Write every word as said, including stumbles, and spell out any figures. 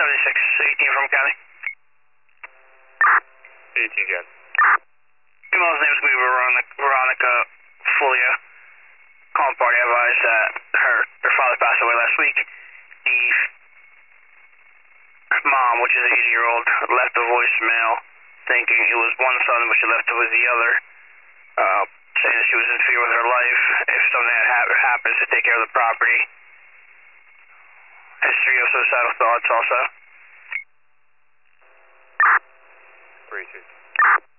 seventy-six, eighteen from County. eighteen, got it. Female's name is going to be Veronica, Veronica Fulia. Calling party advised that her, her father passed away last week. The mom, which is an eighty-year-old, left a voicemail thinking it was one son, but she left it was the other, uh, saying that she was in fear with her life if something had ha happens to take care of the property. History of suicidal thoughts also. Three, two.